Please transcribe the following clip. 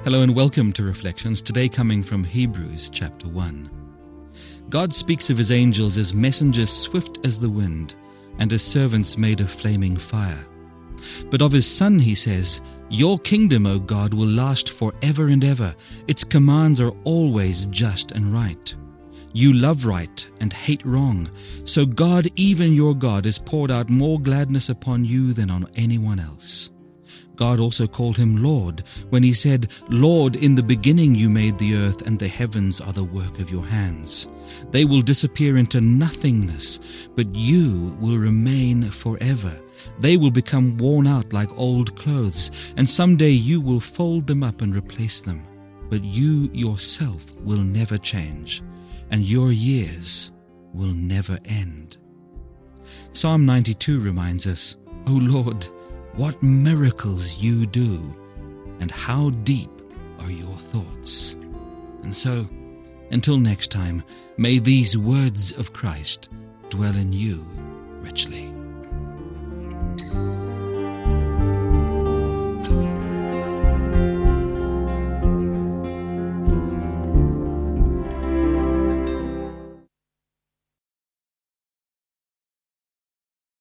Hello and welcome to Reflections, today coming from Hebrews chapter 1. God speaks of his angels as messengers swift as the wind, and as servants made of flaming fire. But of his Son he says, "Your kingdom, O God, will last forever and ever. Its commands are always just and right. You love right and hate wrong. So God, even your God, has poured out more gladness upon you than on anyone else." God also called him Lord when he said, "Lord, in the beginning you made the earth, and the heavens are the work of your hands. They will disappear into nothingness, but you will remain forever. They will become worn out like old clothes, and someday you will fold them up and replace them. But you yourself will never change, and your years will never end." Psalm 92 reminds us, "O Lord, what miracles you do, and how deep are your thoughts." And so, until next time, may these words of Christ dwell in you richly.